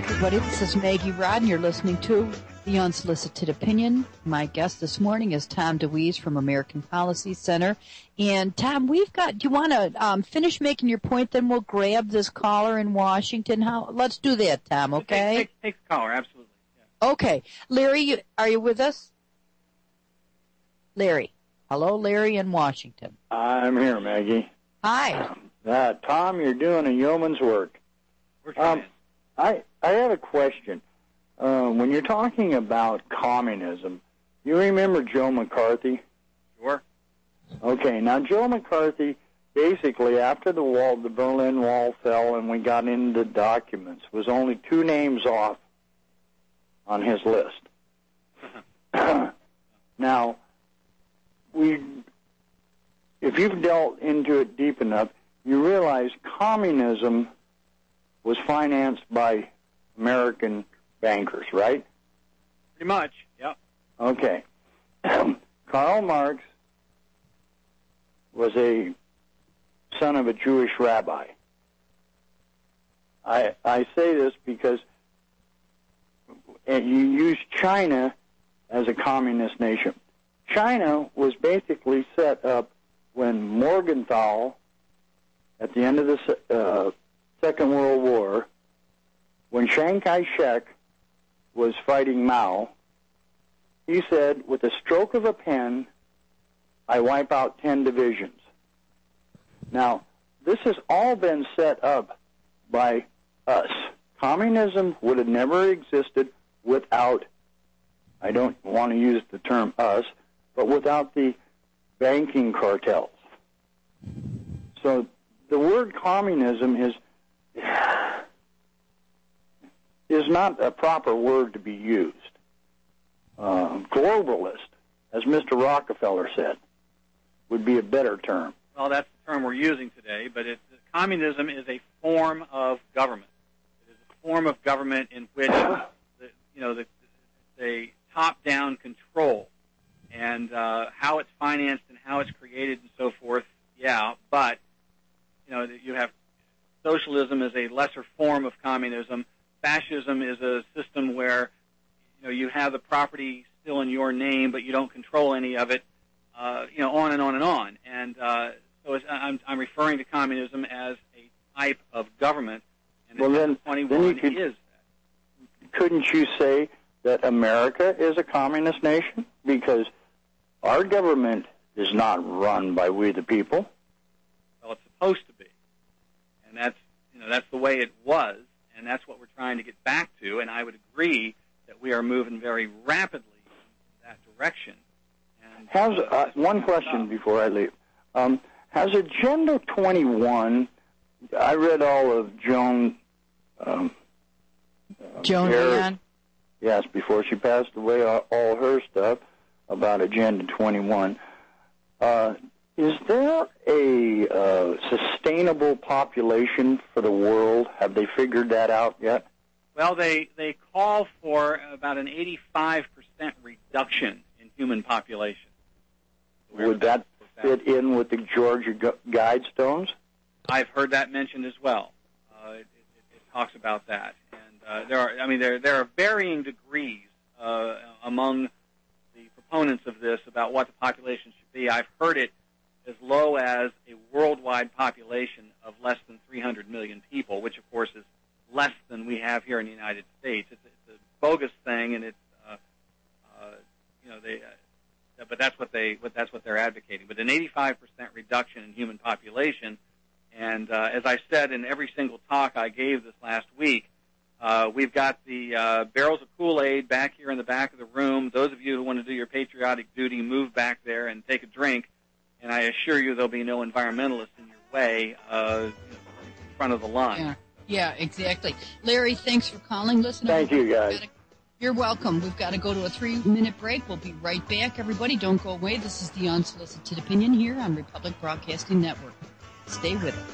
everybody. This is Maggie Rod, and you're listening to The Unsolicited Opinion. My guest this morning is Tom DeWeese from American Policy Center. And, Tom, do you want to finish making your point, then we'll grab this caller in Washington? Let's do that, Tom, okay? Take the caller, absolutely. Yeah. Okay. Larry, are you with us? Larry. Hello, Larry in Washington. I'm here, Maggie. Hi. Tom, you're doing a yeoman's work. We're trying. I have a question. When you're talking about communism, you remember Joe McCarthy? Sure. Okay, now Joe McCarthy, basically after the Berlin Wall fell and we got into documents, was only 2 names off on his list. Now, if you've delved into it deep enough, you realize communism was financed by American bankers, right? Pretty much, yeah. Okay. Karl Marx was a son of a Jewish rabbi. I say this because you use China as a communist nation. China was basically set up when Morgenthau, at the end of the Second World War, when Chiang Kai-shek was fighting Mao, he said, with a stroke of a pen, I wipe out 10 divisions. Now, this has all been set up by us. Communism would have never existed without, I don't want to use the term us, but without the banking cartels. So the word communism is not a proper word to be used. Globalist, as Mr. Rockefeller said, would be a better term. Well, that's the term we're using today, but communism is a form of government. It is a form of government in which the top-down control and how it's financed and how it's created and so forth. Yeah, but you have socialism is a lesser form of communism. Fascism is a system where you have the property still in your name, but you don't control any of it. On and on and on. And so I'm referring to communism as a type of government. And well, then 21 is that. Couldn't you say that America is a communist nation? Because our government is not run by we the people. Well, it's supposed to be. And that's the way it was, and that's what we're trying to get back to. And I would agree that we are moving very rapidly in that direction. And one question before I leave. Has Agenda 21, I read all of Joan Diane? Yes, before she passed away, all her stuff about Agenda 21. Is there a sustainable population for the world? Have they figured that out yet? Well, they call for about an 85% reduction in human population. Would that fit in with the Georgia Guidestones? I've heard that mentioned as well. It talks about that, and there are varying degrees among the proponents of this about what the population should be. I've heard it as low as a worldwide population of less than 300 million people, which of course is less than we have here in the United States. It's a bogus thing, and but that's what they're advocating. But an 85% reduction in human population, and as I said in every single talk I gave this last week, we've got the barrels of Kool-Aid back here in the back of the room. Those of you who want to do your patriotic duty, move back there and take a drink. And I assure you there'll be no environmentalists in your way in front of the line. Yeah, exactly. Larry, thanks for calling. Listen, thank you, guys. You're welcome. We've got to go to a 3-minute break. We'll be right back. Everybody, don't go away. This is the Unsolicited Opinion here on Republic Broadcasting Network. Stay with us.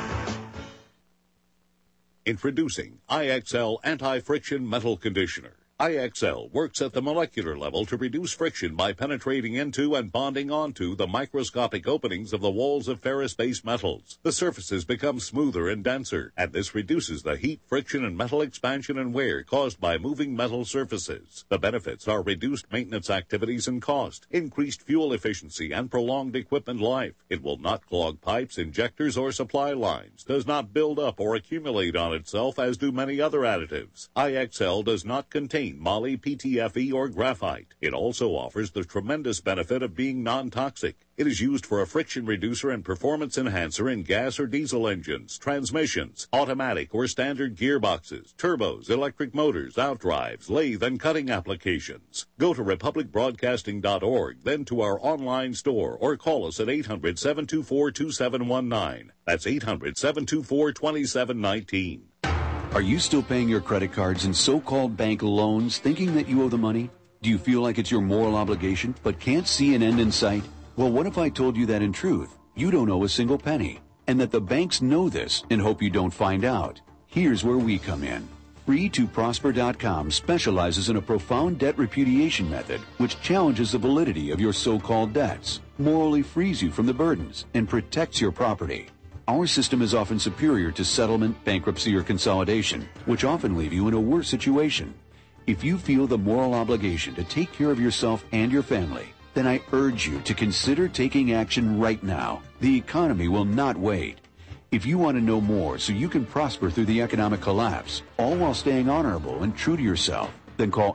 Introducing IXL Anti-Friction Metal Conditioner. IXL works at the molecular level to reduce friction by penetrating into and bonding onto the microscopic openings of the walls of ferrous-based metals. The surfaces become smoother and denser, and this reduces the heat, friction, and metal expansion and wear caused by moving metal surfaces. The benefits are reduced maintenance activities and cost, increased fuel efficiency, and prolonged equipment life. It will not clog pipes, injectors, or supply lines, does not build up or accumulate on itself as do many other additives. IXL does not contain moly, PTFE, or graphite. It also offers the tremendous benefit of being non-toxic. It is used for a friction reducer and performance enhancer in gas or diesel engines, transmissions, automatic or standard gearboxes, turbos, electric motors, outdrives, lathe, and cutting applications. Go to republicbroadcasting.org, then to our online store, or call us at 800-724-2719. That's 800-724-2719. Are you still paying your credit cards and so-called bank loans thinking that you owe the money? Do you feel like it's your moral obligation but can't see an end in sight? Well, what if I told you that in truth, you don't owe a single penny, and that the banks know this and hope you don't find out? Here's where we come in. Free2Prosper.com specializes in a profound debt repudiation method which challenges the validity of your so-called debts, morally frees you from the burdens, and protects your property. Our system is often superior to settlement, bankruptcy, or consolidation, which often leave you in a worse situation. If you feel the moral obligation to take care of yourself and your family, then I urge you to consider taking action right now. The economy will not wait. If you want to know more so you can prosper through the economic collapse, all while staying honorable and true to yourself, then call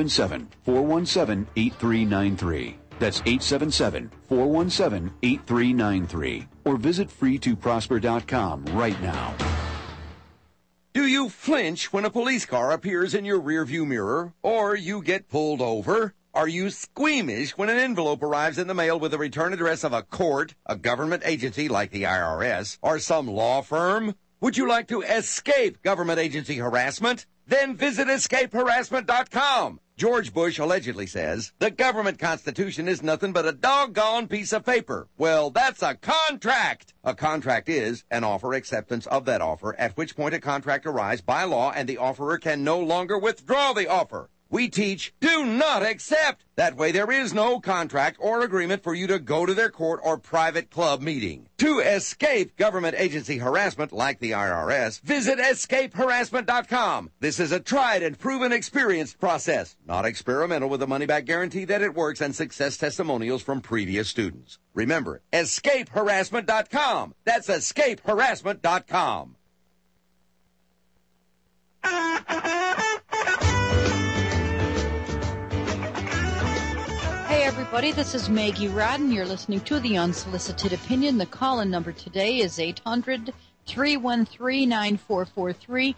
877-417-8393. That's 877-417-8393. Or visit free2prosper.com right now. Do you flinch when a police car appears in your rearview mirror, or you get pulled over? Are you squeamish when an envelope arrives in the mail with the return address of a court, a government agency like the IRS, or some law firm? Would you like to escape government agency harassment? Then visit escapeharassment.com. George Bush allegedly says, the government constitution is nothing but a doggone piece of paper. Well, that's a contract. A contract is an offer acceptance of that offer, at which point a contract arrives by law and the offerer can no longer withdraw the offer. We teach, do not accept. That way there is no contract or agreement for you to go to their court or private club meeting. To escape government agency harassment like the IRS, visit escapeharassment.com. This is a tried and proven experienced process, not experimental, with a money-back guarantee that it works and success testimonials from previous students. Remember, escapeharassment.com. That's escapeharassment.com. Hey everybody, this is Maggie Rodden. You're listening to The Unsolicited Opinion. The call-in number today is 800-313-9443,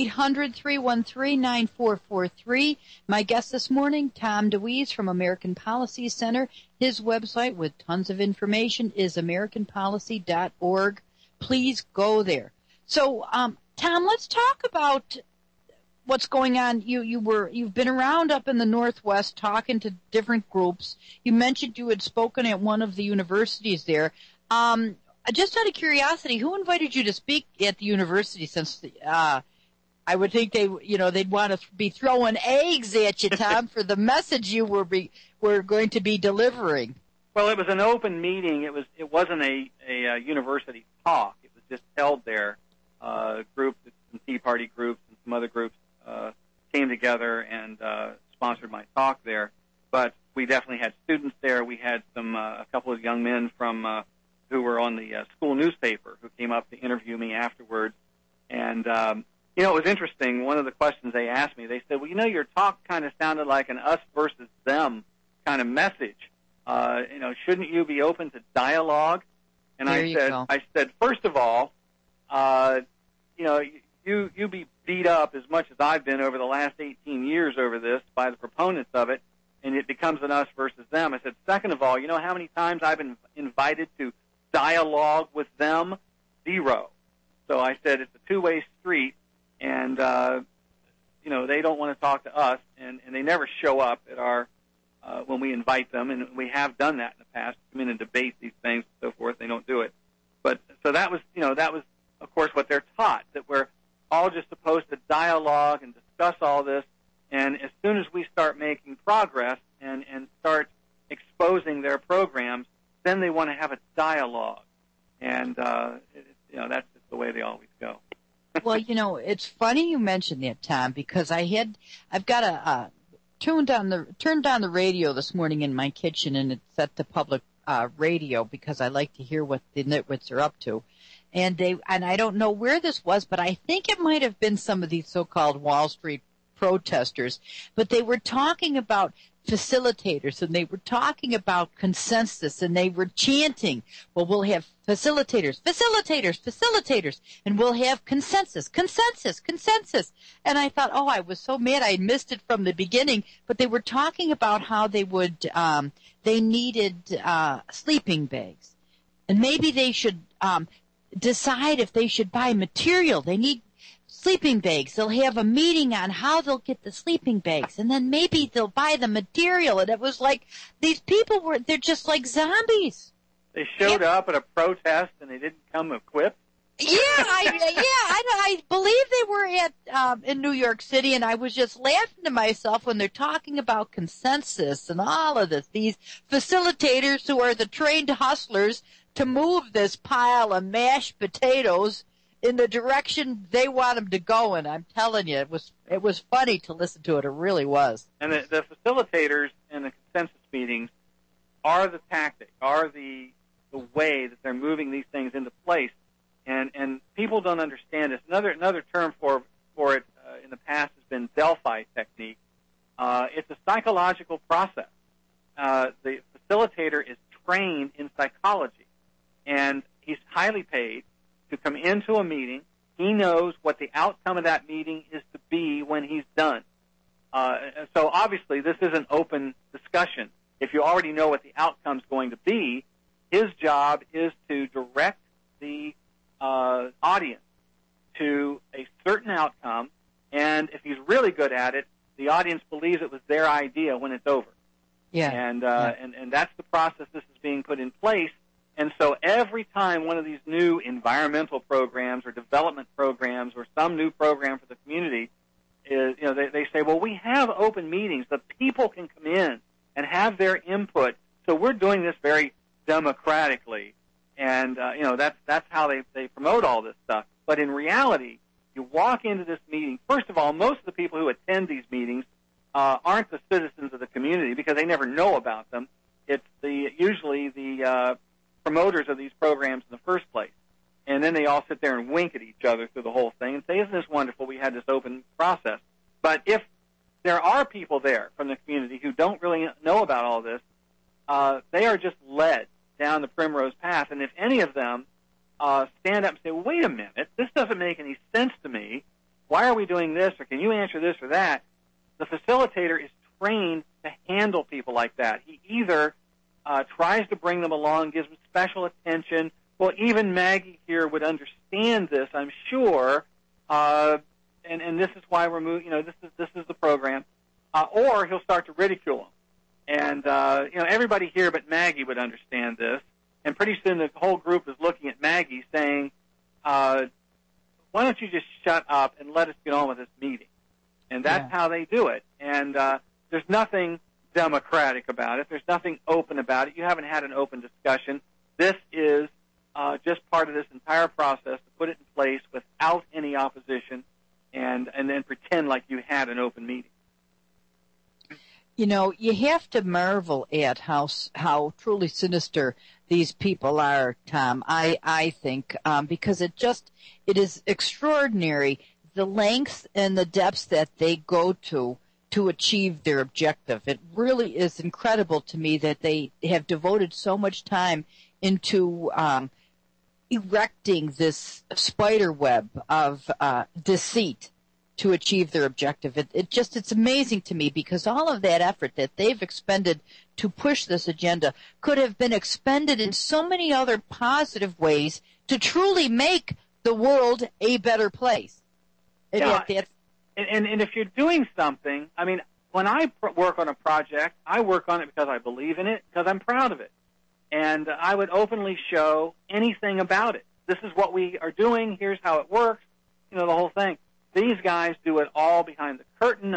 800-313-9443. My guest this morning, Tom DeWeese from American Policy Center. His website with tons of information is americanpolicy.org. Please go there. So, Tom, let's talk about what's going on. You've been around up in the Northwest talking to different groups. You mentioned you had spoken at one of the universities there. Just out of curiosity, who invited you to speak at the university? Since I would think they'd want to be throwing eggs at you, Tom, for the message you were going to be delivering. Well, it was an open meeting. It wasn't a university talk. It was just held there. Groups, some Tea Party groups and some other groups came together and sponsored my talk there. But we definitely had students there. We had a couple of young men from who were on the school newspaper who came up to interview me afterwards. And it was interesting. One of the questions they asked me, they said, "Well, your talk kind of sounded like an us versus them kind of message. Shouldn't you be open to dialogue?" And I said, first of all, you be beat up as much as I've been over the last 18 years over this by the proponents of it, and it becomes an us versus them. I said, second of all, you know how many times I've been invited to dialogue with them? 0. So I said it's a two-way street, and they don't want to talk to us, and they never show up at our when we invite them, and we have done that in the past. Come in and debate these things and so forth. They don't do it. But so that was of course what they're taught, that we're all just supposed to dialogue and discuss all this. And as soon as we start making progress and start exposing their programs, then they want to have a dialogue. And, that's just the way they always go. Well, it's funny you mentioned that, Tom, because I've got a turned down the radio this morning in my kitchen, and it's set to public radio because I like to hear what the nitwits are up to. And I don't know where this was, but I think it might have been some of these so-called Wall Street protesters, but they were talking about facilitators, and they were talking about consensus, and they were chanting, well, we'll have facilitators, and we'll have consensus. And I thought, I was so mad I missed it from the beginning, but they were talking about how they needed sleeping bags, and maybe they should decide if they should buy material. They need sleeping bags. They'll have a meeting on how they'll get the sleeping bags, and then maybe they'll buy the material. And it was like these people they're just like zombies. They showed up at a protest and they didn't come equipped. Yeah, I believe they were at in New York City, and I was just laughing to myself when they're talking about consensus and all of this. These facilitators who are the trained hustlers to move this pile of mashed potatoes in the direction they want them to go in. I'm telling you, it was funny to listen to it. It really was. And the facilitators and the consensus meetings are the tactic, are the way that they're moving these things into place. And people don't understand this. Another term for it in the past has been Delphi technique. It's a psychological process. The facilitator is trained in psychology, and he's highly paid to come into a meeting. He knows what the outcome of that meeting is to be when he's done. So obviously this is an open discussion. If you already know what the outcome's going to be, his job is to direct the audience to a certain outcome, and if he's really good at it, the audience believes it was their idea when it's over. Yeah. And that's the process this is being put in place. And so every time one of these new environmental programs or development programs or some new program for the community is, they say, well, we have open meetings. The people can come in and have their input. So we're doing this very democratically. And, that's how they promote all this stuff. But in reality, you walk into this meeting. First of all, most of the people who attend these meetings aren't the citizens of the community because they never know about them. It's usually the promoters of these programs in the first place. And then they all sit there and wink at each other through the whole thing and say, isn't this wonderful? We had this open process. But if there are people there from the community who don't really know about all this, they are just led down the primrose path. And if any of them stand up and say, well, wait a minute, this doesn't make any sense to me. Why are we doing this? Or can you answer this or that? The facilitator is trained to handle people like that. He either tries to bring them along, gives them special attention. Well, even Maggie here would understand this, I'm sure. And this is why we're moving. This is the program. Or he'll start to ridicule them. And everybody here but Maggie would understand this. And pretty soon the whole group is looking at Maggie, saying, "Why don't you just shut up and let us get on with this meeting?" And that's how they do it. And there's nothing democratic about it. There's nothing open about it. You haven't had an open discussion. This is just part of this entire process to put it in place without any opposition and then pretend like you had an open meeting. You have to marvel at how truly sinister these people are, Tom, I think, because it is extraordinary the lengths and the depths that they go to achieve their objective. It really is incredible to me that they have devoted so much time into erecting this spider web of deceit to achieve their objective. It's amazing to me because all of that effort that they've expended to push this agenda could have been expended in so many other positive ways to truly make the world a better place. And if you're doing something, I mean, when I work on a project, I work on it because I believe in it, because I'm proud of it. And I would openly show anything about it. This is what we are doing. Here's how it works. The whole thing. These guys do it all behind the curtain, under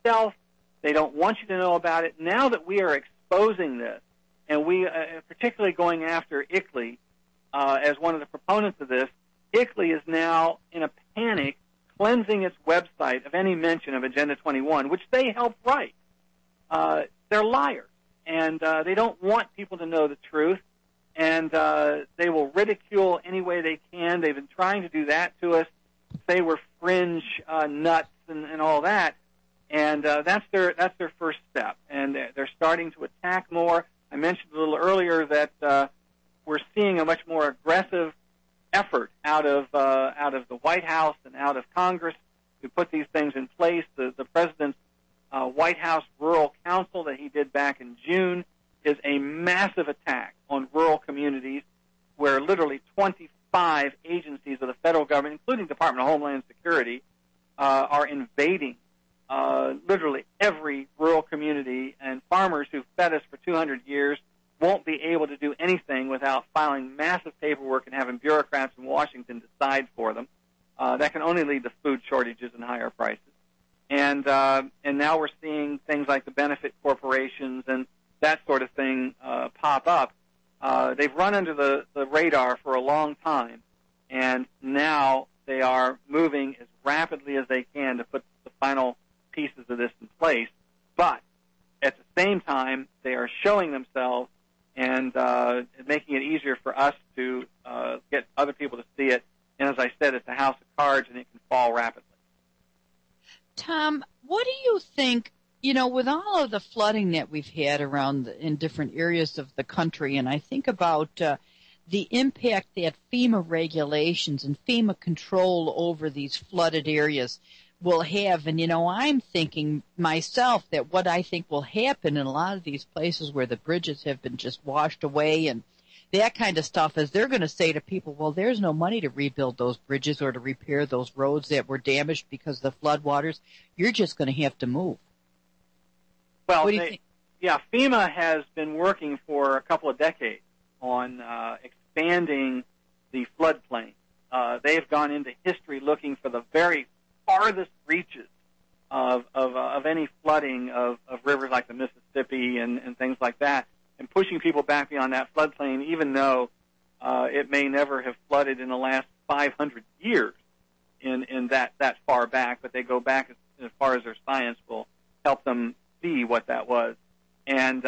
stealth. They don't want you to know about it. Now that we are exposing this, and we particularly going after ICLEI as one of the proponents of this, ICLEI is now in a panic, cleansing its website of any mention of Agenda 21, which they helped write. They're liars, and they don't want people to know the truth, and they will ridicule any way they can. They've been trying to do that to us, say we're fringe nuts and all that, and that's their first step, and they're starting to attack more. I mentioned a little earlier that we're seeing a much more aggressive effort out of the White House and out of Congress to put these things in place. The president's White House Rural Council that he did back in June is a massive attack on rural communities where literally 25 agencies of the federal government, including Department of Homeland Security, are invading literally every rural community, and farmers who've fed us for 200 years won't be able to do anything without filing massive paperwork and having bureaucrats in Washington decide for them. That can only lead to food shortages and higher prices. And now we're seeing things like the benefit corporations and that sort of thing pop up. They've run under the radar for a long time, and now they are moving as rapidly as they can to put the final pieces of this in place. But at the same time, they are showing themselves and making it easier for us to get other people to see it. And as I said, it's a house of cards, and it can fall rapidly. Tom, what do you think, with all of the flooding that we've had around in different areas of the country, and I think about the impact that FEMA regulations and FEMA control over these flooded areas will have. And, I'm thinking myself that what I think will happen in a lot of these places where the bridges have been just washed away and that kind of stuff is they're going to say to people, well, there's no money to rebuild those bridges or to repair those roads that were damaged because of the floodwaters. You're just going to have to move. Well, what do you think? Yeah, FEMA has been working for a couple of decades on expanding the floodplain. They've gone into history looking for the very farthest reaches of any flooding of rivers like the Mississippi and things like that, and pushing people back beyond that floodplain, even though it may never have flooded in the last 500 years in that far back, but they go back as far as their science will help them see what that was. And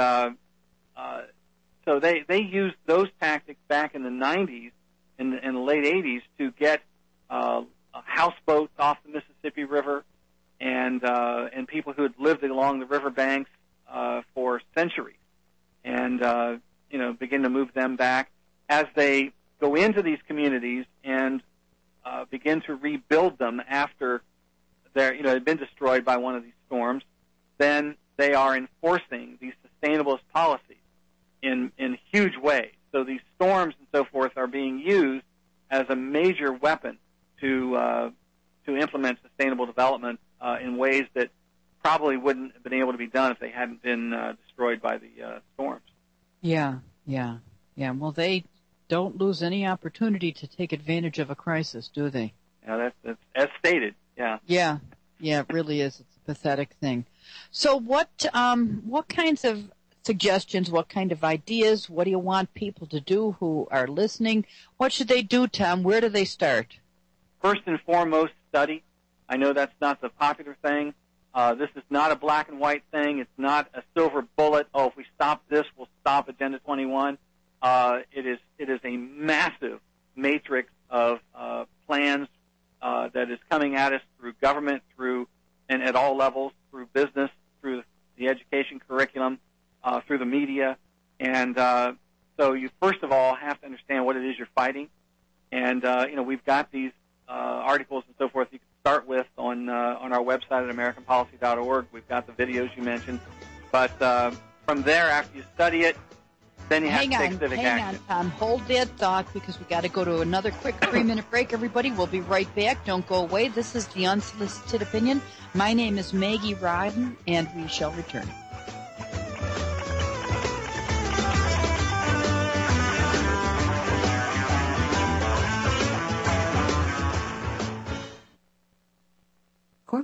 so they used those tactics back in the 90s, in the late 80s, to get houseboats off the Mississippi River, and people who had lived along the riverbanks for centuries, and begin to move them back as they go into these communities and begin to rebuild them after they've been destroyed by one of these storms. Then they are enforcing these sustainability policies in huge ways. So these storms and so forth are being used as a major weapon to implement sustainable development in ways that probably wouldn't have been able to be done if they hadn't been destroyed by the storms. Yeah. Well, they don't lose any opportunity to take advantage of a crisis, do they? Yeah, that's as stated. Yeah. Yeah, it really is. It's a pathetic thing. So what kinds of suggestions, what kind of ideas, what do you want people to do who are listening? What should they do, Tom? Where do they start? First and foremost, study. I know that's not the popular thing. This is not a black and white thing. It's not a silver bullet. Oh, if we stop this, we'll stop Agenda 21. It is a massive matrix of plans that is coming at us through government, and at all levels, through business, through the education curriculum, through the media. And so you first of all have to understand what it is you're fighting. And we've got these articles and so forth you can start with on our website at AmericanPolicy.org. We've got the videos you mentioned. But from there, after you study it, then you have to take civic action. Hang on, Tom. Hold that thought because we got to go to another quick 3-minute break, everybody. We'll be right back. Don't go away. This is The Unsolicited Opinion. My name is Maggie Rodden, and we shall return.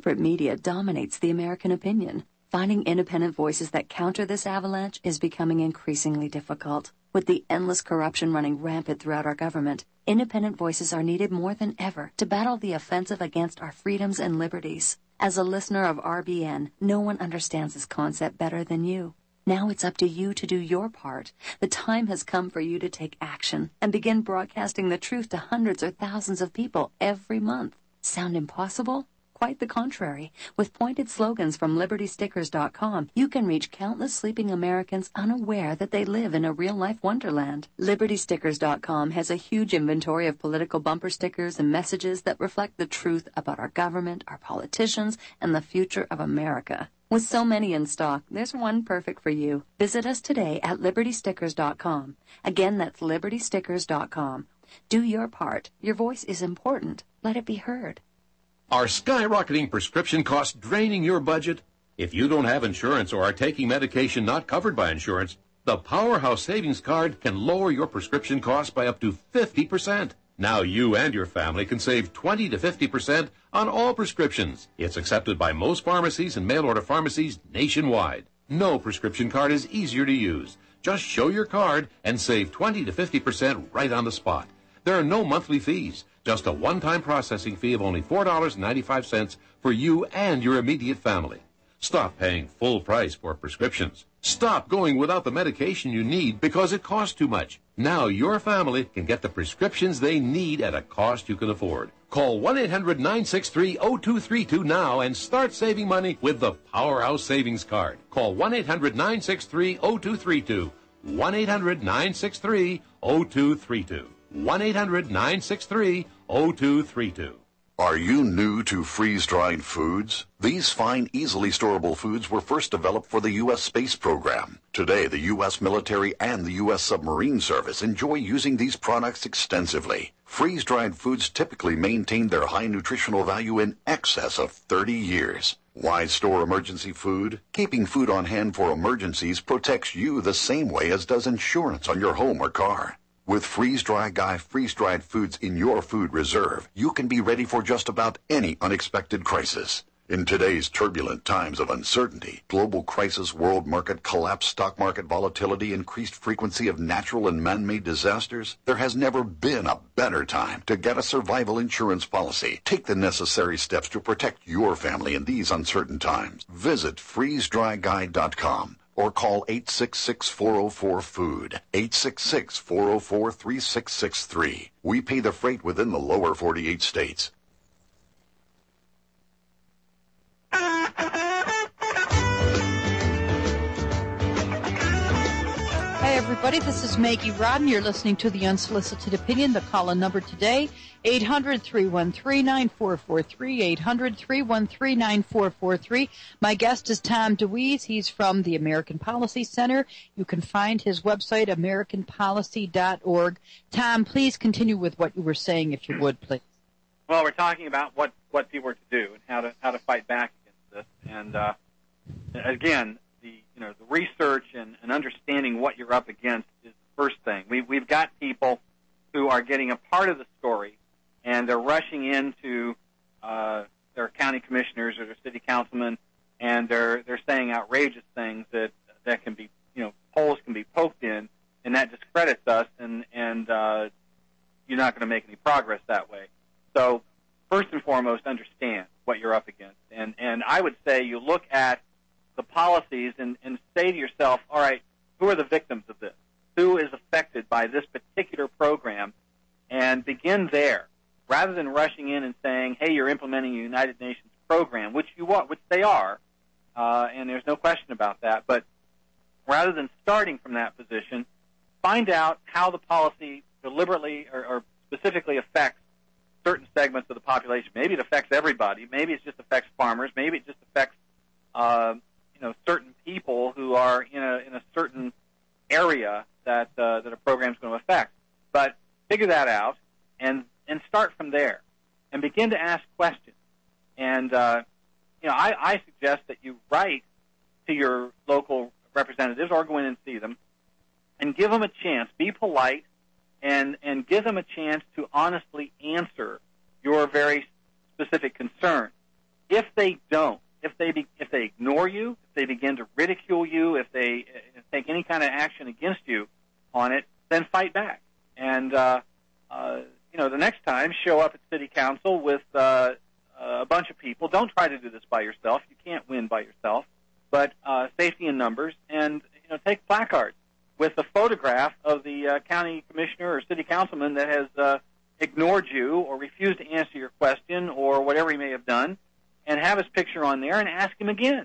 corporate media dominates the American opinion. Finding independent voices that counter this avalanche is becoming increasingly difficult. With the endless corruption running rampant throughout our government, independent voices are needed more than ever to battle the offensive against our freedoms and liberties. As a listener of RBN, no one understands this concept better than you. Now it's up to you to do your part. The time has come for you to take action and begin broadcasting the truth to hundreds or thousands of people every month. Sound impossible? Quite the contrary. With pointed slogans from LibertyStickers.com, you can reach countless sleeping Americans unaware that they live in a real-life wonderland. LibertyStickers.com has a huge inventory of political bumper stickers and messages that reflect the truth about our government, our politicians, and the future of America. With so many in stock, there's one perfect for you. Visit us today at LibertyStickers.com. Again, that's LibertyStickers.com. Do your part. Your voice is important. Let it be heard. Are skyrocketing prescription costs draining your budget? If you don't have insurance or are taking medication not covered by insurance, the Powerhouse Savings Card can lower your prescription costs by up to 50%. Now you and your family can save 20 to 50% on all prescriptions. It's accepted by most pharmacies and mail-order pharmacies nationwide. No prescription card is easier to use. Just show your card and save 20 to 50% right on the spot. There are no monthly fees. Just a one-time processing fee of only $4.95 for you and your immediate family. Stop paying full price for prescriptions. Stop going without the medication you need because it costs too much. Now your family can get the prescriptions they need at a cost you can afford. Call 1-800-963-0232 now and start saving money with the Powerhouse Savings Card. Call 1-800-963-0232. 1-800-963-0232. 1-800-963-0232. Are you new to freeze-dried foods? These fine, easily storable foods were first developed for the U.S. space program. Today, the U.S. military and the U.S. submarine service enjoy using these products extensively. Freeze-dried foods typically maintain their high nutritional value in excess of 30 years. Why store emergency food? Keeping food on hand for emergencies protects you the same way as does insurance on your home or car. With Freeze-Dry Guy freeze-dried foods in your food reserve, you can be ready for just about any unexpected crisis. In today's turbulent times of uncertainty, global crisis, world market collapse, stock market volatility, increased frequency of natural and man-made disasters, there has never been a better time to get a survival insurance policy. Take the necessary steps to protect your family in these uncertain times. Visit freezedryguy.com. or call 866-404-FOOD, 866-404-3663. We pay the freight within the lower 48 states. Hi, everybody. This is Maggie Rodden. You're listening to The Unsolicited Opinion. The call-in number today, 800-313-9443, 800-313-9443. My guest is Tom DeWeese. He's from the American Policy Center. You can find his website, americanpolicy.org. Tom, please continue with what you were saying, if you would, please. Well, we're talking about what people are to do and how to fight back against this. And again, the research and understanding what you're up against is the first thing. We've got people who are getting a part of the story, and they're rushing into their county commissioners or their city councilmen, and they're saying outrageous things that can be, holes can be poked in, and that discredits us, and you're not going to make any progress that way. So first and foremost, understand what you're up against, and I would say you look at the policies and say to yourself, all right, who are the victims of this? Who is affected by this particular program? And begin there, rather than rushing in and saying, hey, you're implementing a United Nations program, which they are, and there's no question about that. But rather than starting from that position, find out how the policy deliberately or specifically affects certain segments of the population. Maybe it affects everybody. Maybe it just affects farmers. Maybe it just affects certain people who are in a certain area that a program is going to affect. But figure that out and start from there and begin to ask questions. And I suggest that you write to your local representatives or go in and see them and give them a chance. Be polite and give them a chance to honestly answer your very specific concern. if they don't, if they ignore you, if they begin to ridicule you, if they take any kind of action against you on it, then fight back. And the next time, show up at City Council with a bunch of people. Don't try to do this by yourself. You can't win by yourself. But safety in numbers, and take placards with a photograph of the county commissioner or city councilman that has ignored you or refused to answer your question or whatever he may have done, and have his picture on there and ask him again.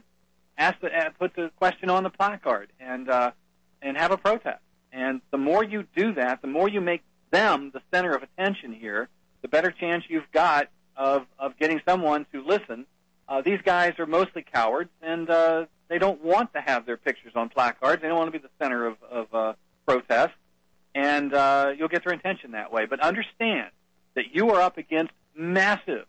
Put the question on the placard and have a protest. And the more you do that, the more you make them the center of attention here, the better chance you've got of getting someone to listen. These guys are mostly cowards, and they don't want to have their pictures on placards. They don't want to be the center of protest, and you'll get their attention that way. But understand that you are up against massive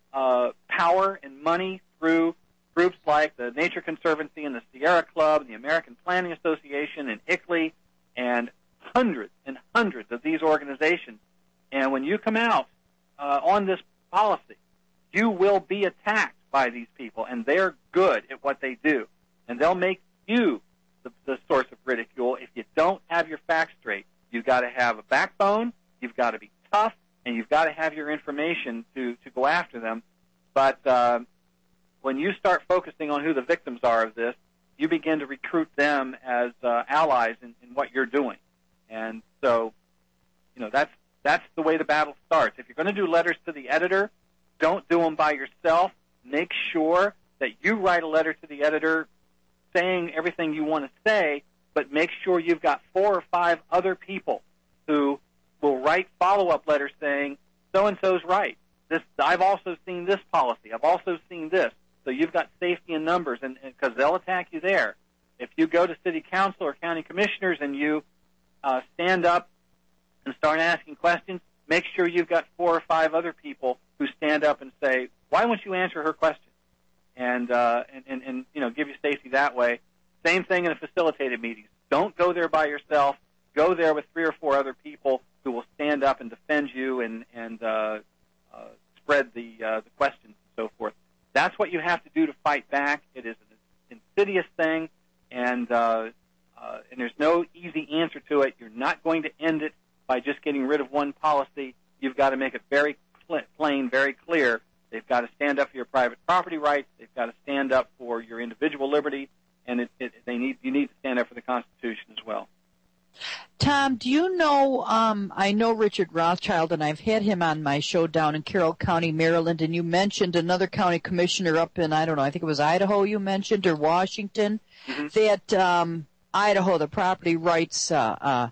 power and money through groups like the Nature Conservancy and the Sierra Club, and the American Planning Association, and ICLEI, and hundreds of these organizations. And when you come out on this policy, you will be attacked by these people, and they're good at what they do. And they'll make you the source of ridicule if you don't have your facts straight. You've got to have a backbone, you've got to be tough, and you've got to have your information to go after them. But when you start focusing on who the victims are of this, you begin to recruit them as allies in what you're doing. And so, that's the way the battle starts. If you're going to do letters to the editor, don't do them by yourself. Make sure that you write a letter to the editor saying everything you want to say, but make sure you've got 4 or 5 other people who will write follow-up letters saying, so-and-so's right. I've also seen this policy. I've also seen this. So you've got safety in numbers, and because they'll attack you there. If you go to city council or county commissioners and you stand up and start asking questions, make sure you've got 4 or 5 other people who stand up and say, why won't you answer her question? And give you safety that way. Same thing in a facilitated meeting. Don't go there by yourself. Go there with 3 or 4 other people who will stand up and defend you and spread the questions and so forth. That's what you have to do to fight back. It is an insidious thing, and there's no easy answer to it. You're not going to end it by just getting rid of one policy. You've got to make it very plain, very clear. They've got to stand up for your private property rights. They've got to stand up for your individual liberty, and you need to stand up for the Constitution as well. Tom, do you know, I know Richard Rothschild, and I've had him on my show down in Carroll County, Maryland, and you mentioned another county commissioner up in, I think it was Idaho you mentioned, or Washington, that Idaho, the Property Rights Property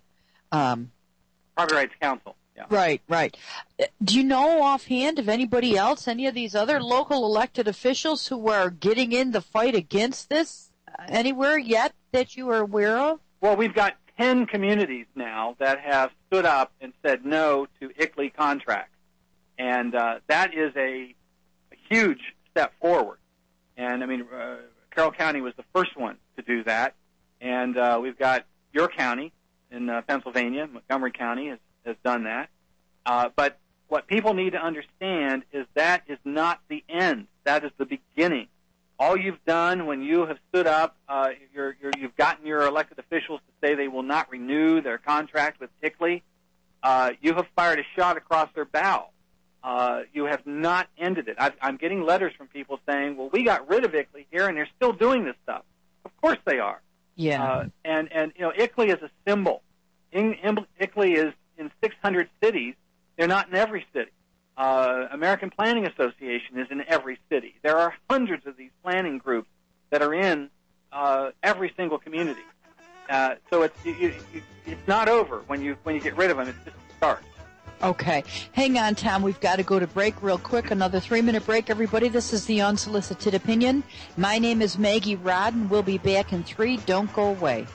Rights Council. Yeah. Right. Do you know offhand of anybody else, any of these other local elected officials who are getting in the fight against this anywhere yet that you are aware of? Well, we've got 10 communities now that have stood up and said no to ICLEI contracts. And that is a huge step forward. And, Carroll County was the first one to do that. And we've got your county in Pennsylvania, Montgomery County has done that. But what people need to understand is that is not the end. That is the beginning. All you've done when you have stood up, you've gotten your elected officials to say they will not renew their contract with ICLEI. You have fired a shot across their bow. You have not ended it. I'm getting letters from people saying, well, we got rid of ICLEI here, and they're still doing this stuff. Of course they are. Yeah. And ICLEI is a symbol. ICLEI is in 600 cities. They're not in every city. American Planning Association is in every city. There are hundreds of these planning groups that are in every single community. So it's not over when you get rid of them. It's just a start. Okay. Hang on, Tom. We've got to go to break real quick. Another 3-minute break, everybody. This is The Unsolicited Opinion. My name is Maggie Rodden. We'll be back in 3. Don't go away.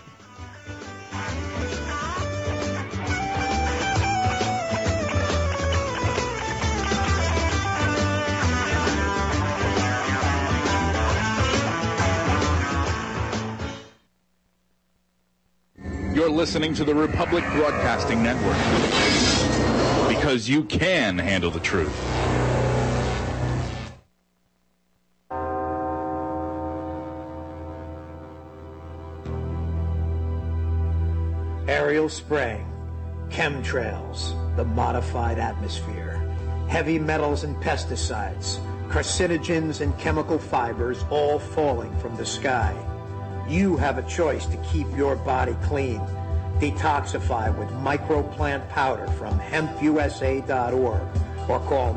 You're listening to the Republic Broadcasting Network, because you can handle the truth. Aerial spraying, chemtrails, the modified atmosphere, heavy metals and pesticides, carcinogens and chemical fibers all falling from the sky. You have a choice to keep your body clean. Detoxify with microplant powder from hempusa.org or call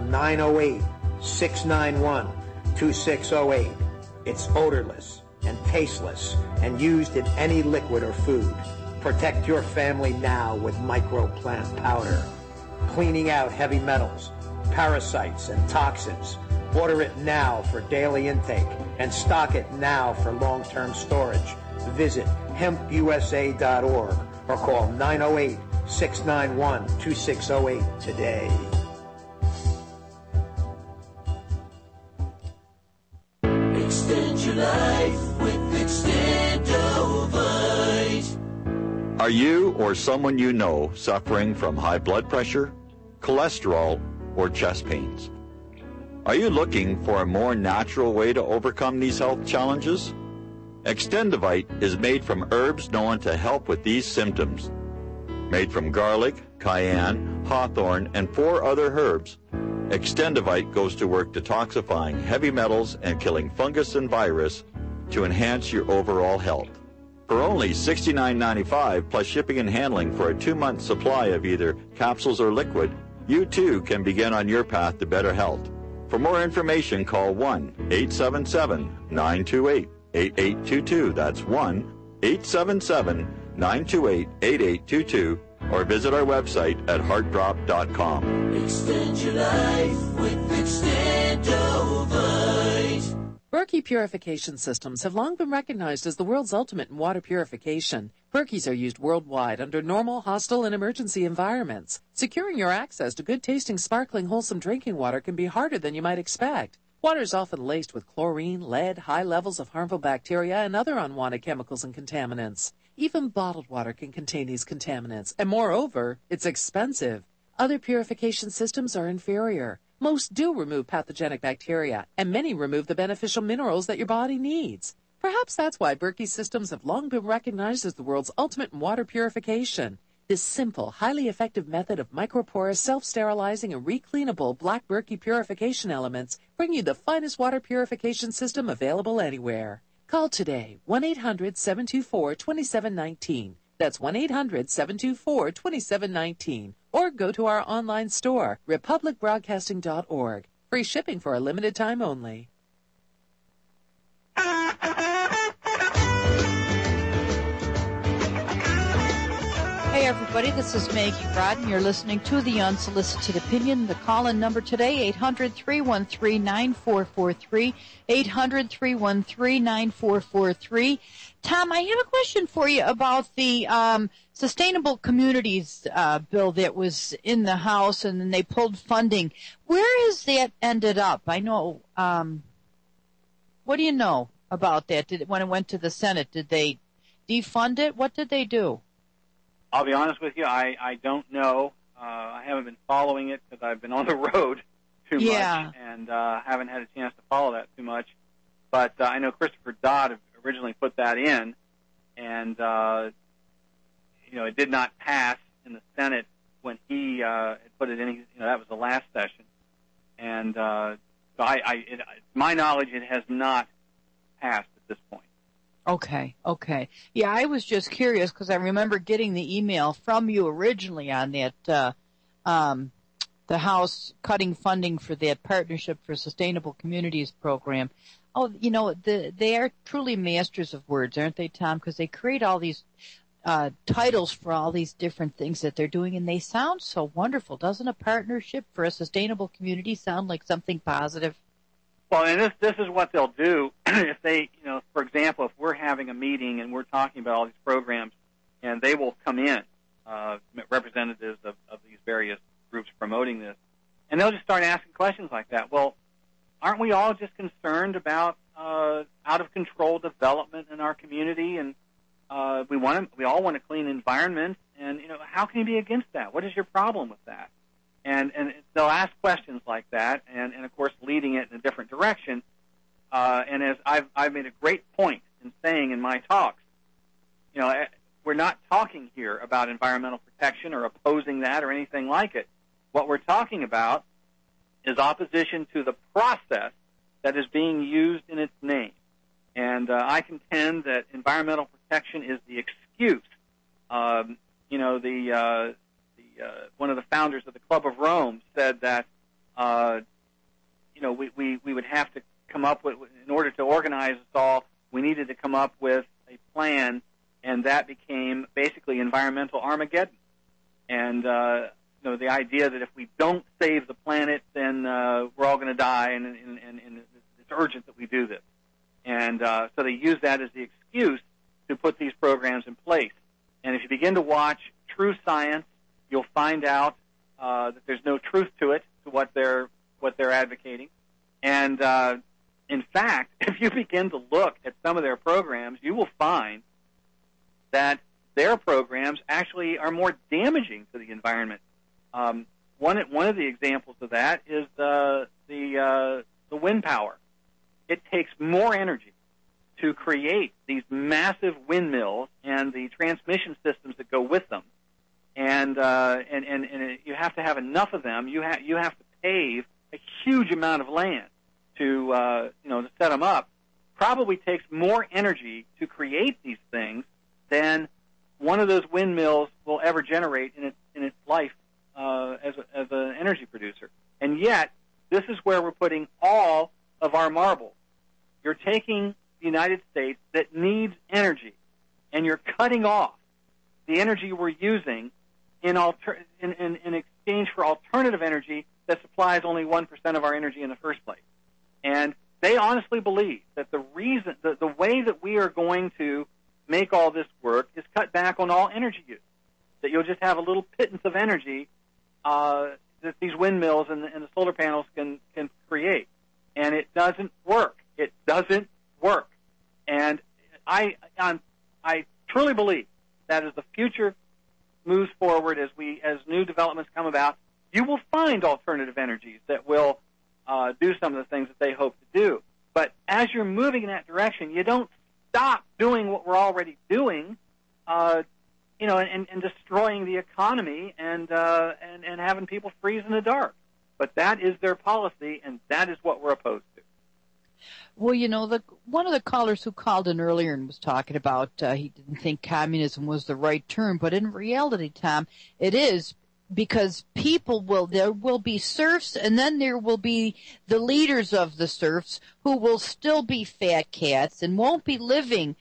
908-691-2608. It's odorless and tasteless and used in any liquid or food. Protect your family now with microplant powder. Cleaning out heavy metals, parasites, and toxins. Order it now for daily intake and stock it now for long-term storage. Visit hempusa.org or call 908-691-2608 today. Extend your life with Extendovite. Are you or someone you know suffering from high blood pressure, cholesterol, or chest pains? Are you looking for a more natural way to overcome these health challenges? Extendovite is made from herbs known to help with these symptoms. Made from garlic, cayenne, hawthorn, and 4 other herbs, Extendovite goes to work detoxifying heavy metals and killing fungus and virus to enhance your overall health. For only $69.95 plus shipping and handling for a 2-month supply of either capsules or liquid, you too can begin on your path to better health. For more information, call 1-877-928-8822. That's 1-877-928-8822. Or visit our website at heartdrop.com. Extend your life with Extendovite. Berkey purification systems have long been recognized as the world's ultimate in water purification. Berkeys are used worldwide under normal, hostile, and emergency environments. Securing your access to good-tasting, sparkling, wholesome drinking water can be harder than you might expect. Water is often laced with chlorine, lead, high levels of harmful bacteria, and other unwanted chemicals and contaminants. Even bottled water can contain these contaminants, and moreover, it's expensive. Other purification systems are inferior. Most do remove pathogenic bacteria, and many remove the beneficial minerals that your body needs. Perhaps that's why Berkey systems have long been recognized as the world's ultimate in water purification. This simple, highly effective method of microporous, self-sterilizing, and recleanable black Berkey purification elements bring you the finest water purification system available anywhere. Call today, 1-800-724-2719. That's 1-800-724-2719. Or go to our online store, republicbroadcasting.org. Free shipping for a limited time only. Hey everybody, this is Maggie Rodden. You're listening to The Unsolicited Opinion. The call-in number today, 800-313-9443, 800-313-9443. Tom, I have a question for you about the Sustainable Communities bill that was in the House, and then they pulled funding. Where has that ended up? I know, what do you know about that? When it went to the Senate, did they defund it? What did they do? I'll be honest with you, I don't know. I haven't been following it because I've been on the road too much and haven't had a chance to follow that too much. But I know Christopher Dodd originally put that in, and it did not pass in the Senate when he had put it in. That was the last session, and so my knowledge, it has not passed at this point. Okay. Yeah, I was just curious because I remember getting the email from you originally on that, the House cutting funding for that Partnership for Sustainable Communities program. Oh, they are truly masters of words, aren't they, Tom? Because they create all these titles for all these different things that they're doing, and they sound so wonderful. Doesn't a Partnership for a Sustainable Community sound like something positive? Well, and this is what they'll do if they, for example, if we're having a meeting and we're talking about all these programs, and they will come in, representatives of these various groups promoting this, and they'll just start asking questions like that. Well, aren't we all just concerned about out-of-control development in our community, and we all want a clean environment, and how can you be against that? What is your problem with that? And they'll ask questions like that, and of course leading it in a different direction. And as I've made a great point in saying in my talks, we're we're not talking here about environmental protection or opposing that or anything like it. What we're talking about is opposition to the process that is being used in its name. And I contend that environmental protection is the excuse. One of the founders of the Club of Rome said that we would have to come up with, in order to organize us all, we needed to come up with a plan, and that became basically environmental Armageddon. And the idea that if we don't save the planet, then we're all going to die, and it's urgent that we do this. And so they use that as the excuse to put these programs in place. And if you begin to watch true science, you'll find out that there's no truth to it, to what they're advocating. And in fact, if you begin to look at some of their programs, you will find that their programs actually are more damaging to the environment. One of the examples of that is the wind power. It takes more energy to create these massive windmills and the transmission systems that go with them, and you have to have enough of them. You have to pave a huge amount of land to set them up. Probably takes more energy to create these things than one of those windmills will ever generate in its life as an energy producer. And yet, this is where we're putting all of our marbles. You're taking the United States that needs energy, and you're cutting off the energy we're using in exchange for alternative energy that supplies only 1% of our energy in the first place. And they honestly believe that the way that we are going to make all this work is cut back on all energy use, that you'll just have a little pittance of energy that these windmills and the solar panels can create. And it doesn't work. It doesn't work. And I truly believe that as the future moves forward, as new developments come about, you will find alternative energies that will do some of the things that they hope to do. But as you're moving in that direction, you don't stop doing what we're already doing, and destroying the economy and having people freeze in the dark. But that is their policy, and that is what we're opposed to. Well, one of the callers who called in earlier and was talking about he didn't think communism was the right term, but in reality, Tom, it is, because there will be serfs, and then there will be the leaders of the serfs who will still be fat cats and won't be living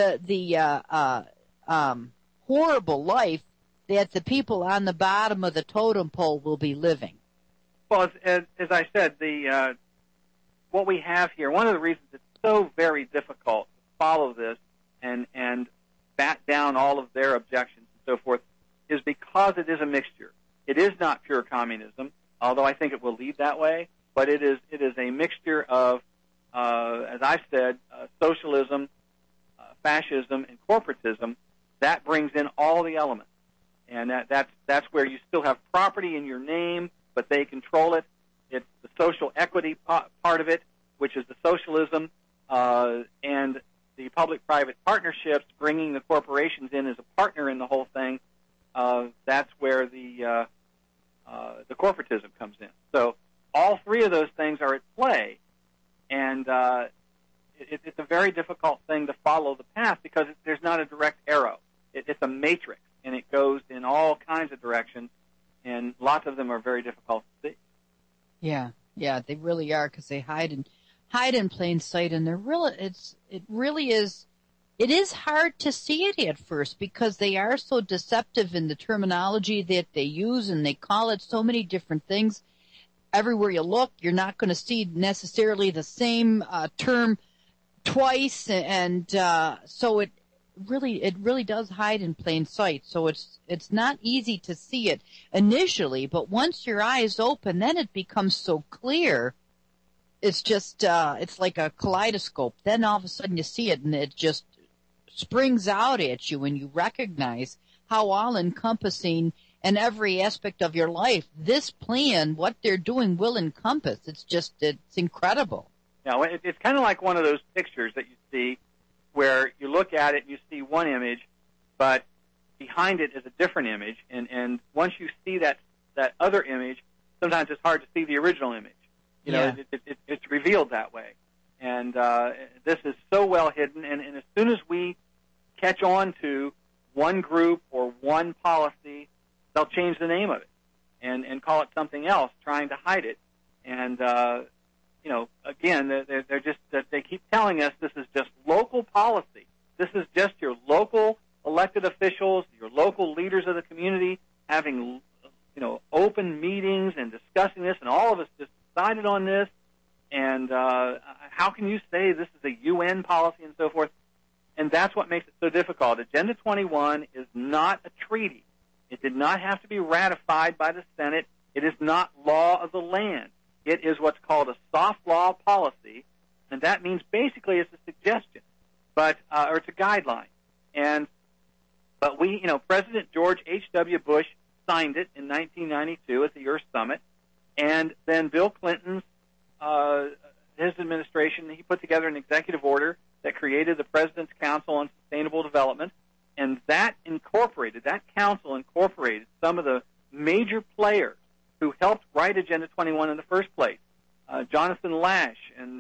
the horrible life that the people on the bottom of the totem pole will be living. Well, as I said, what we have here, one of the reasons it's so very difficult to follow this and bat down all of their objections and so forth is because it is a mixture. It is not pure communism, although I think it will lead that way, but it is a mixture of, as I've said, socialism, fascism, and corporatism. That brings in all the elements. And that's where you still have property in your name, but they control it. It's the social equity part of it, which is the socialism, and the public-private partnerships, bringing the corporations in as a partner in the whole thing. That's where the corporatism comes in. So all three of those things are at play, and it's a very difficult thing to follow the path because there's not a direct arrow. It's a matrix, and it goes in all kinds of directions, and lots of them are very difficult to see. Yeah, they really are, because they hide in plain sight, and it is hard to see it at first because they are so deceptive in the terminology that they use, and they call it so many different things. Everywhere you look, you're not going to see necessarily the same term twice, and so it really does hide in plain sight. So it's not easy to see it initially, but once your eyes open, then it becomes so clear. It's just it's like a kaleidoscope. Then all of a sudden you see it, and it just springs out at you, and you recognize how all-encompassing in every aspect of your life this plan, what they're doing, will encompass. It's incredible. Yeah, it's kind of like one of those pictures that you see where you look at it and you see one image, but behind it is a different image, and once you see that other image, sometimes it's hard to see the original image. It's revealed that way. And this is so well hidden, and as soon as we catch on to one group or one policy, they'll change the name of it and call it something else, trying to hide it. And, again, they're just, they keep telling us this is just local policy. This is just your local elected officials, your local leaders of the community having, open meetings and discussing this, and all of us just decided on this. And how can you say this is a UN policy and so forth? And that's what makes it so difficult. Agenda 21 is not a treaty. It did not have to be ratified by the Senate. It is not law of the land. It is what's called a soft law policy, and that means basically it's a suggestion, or it's a guideline. But President George H.W. Bush signed it in 1992 at the Earth Summit, and then Bill Clinton's his administration, he put together an executive order that created the President's Council on Sustainable Development, and that council incorporated some of the major players who helped write Agenda 21 in the first place. Jonathan Lash and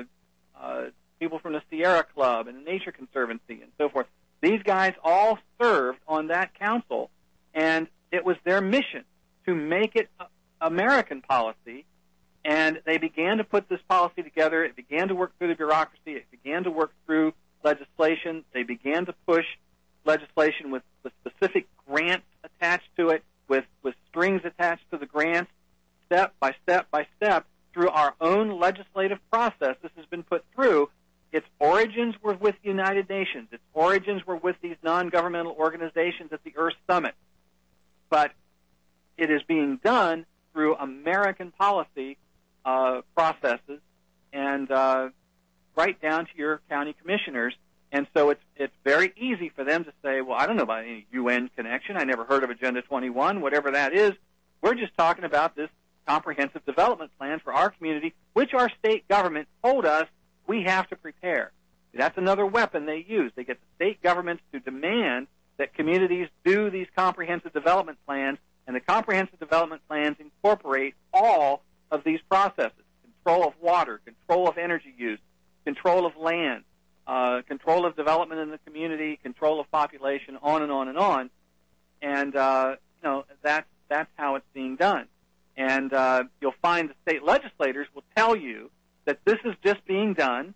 people from the Sierra Club and the Nature Conservancy and so forth. These guys all served on that council, and it was their mission to make it American policy. And they began to put this policy together. It began to work through the bureaucracy. It began to work through legislation. They began to push legislation with specific grants attached to it, with strings attached to the grants, step by step by step, through our own legislative process. This has been put through. Its origins were with the United Nations. Its origins were with these non-governmental organizations at the Earth Summit. But it is being done through American policy processes, and right down to your county commissioners. And so it's very easy for them to say, well, I don't know about any UN connection. I never heard of Agenda 21, whatever that is. We're just talking about this comprehensive development plan for our community, which our state government told us we have to prepare. That's another weapon they use. They get the state governments to demand that communities do these comprehensive development plans, and the comprehensive development plans incorporate all of these processes: control of water, control of energy use, control of land, control of development in the community, control of population, on and on and on. And that's how it's being done. And you'll find the state legislators will tell you that this is just being done.